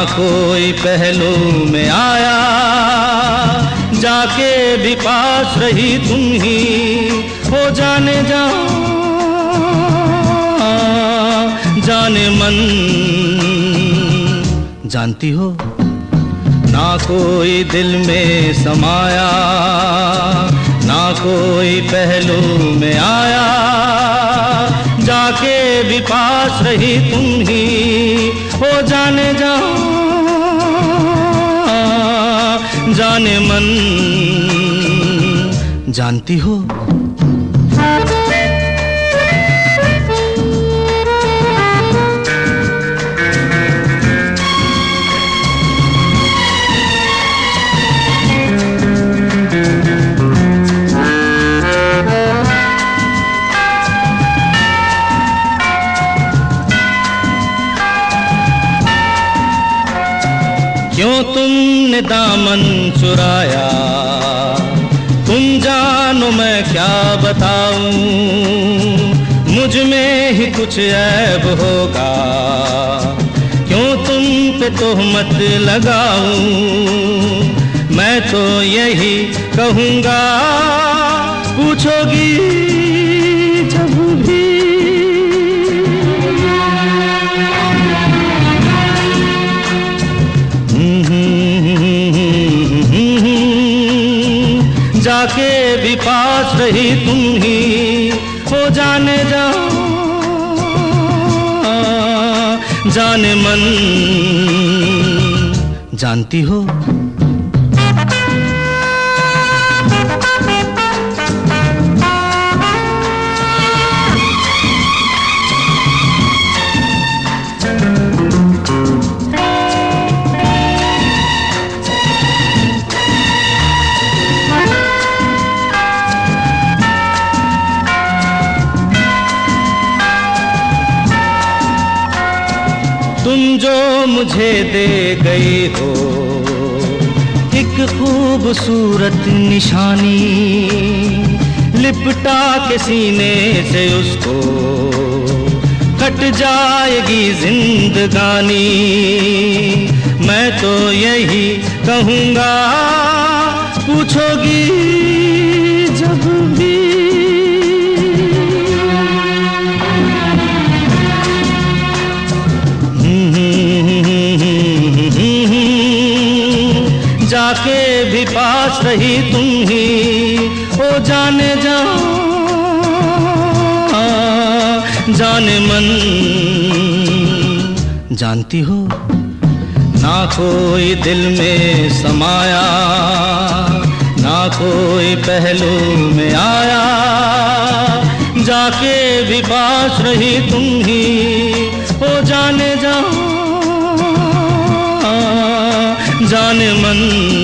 कोई पहलू में आया, जाके भी पास रही तुम ही हो जाने जा, जाने मन। जानती हो ना कोई दिल में समाया, ना कोई पहलू में आया, जाके भी पास रही तुम ही हो जाने जा, जाने मन। जानती हो क्यों तुमने दामन चुराया, तुम जानो मैं क्या बताऊं, मुझ में ही कुछ ऐब होगा, क्यों तुम पे तोहमत लगाऊं, मैं तो यही कहूँगा, पूछोगी जब भी जाके भी पास रही तुम ही हो जाने जा, जाने मन। जानती हो तुम जो मुझे दे गई हो एक खूबसूरत निशानी, लिपटा के सीने से उसको कट जाएगी जिंदगानी, मैं तो यही कहूँगा, पूछोगी जब भी जाके भी पास रही तुम ही हो जाने जा, जाने मन। जानती हो ना कोई दिल में समाया, ना कोई पहलू में आया, जाके भी पास रही तुम ही हो जाने जा, जाने मन।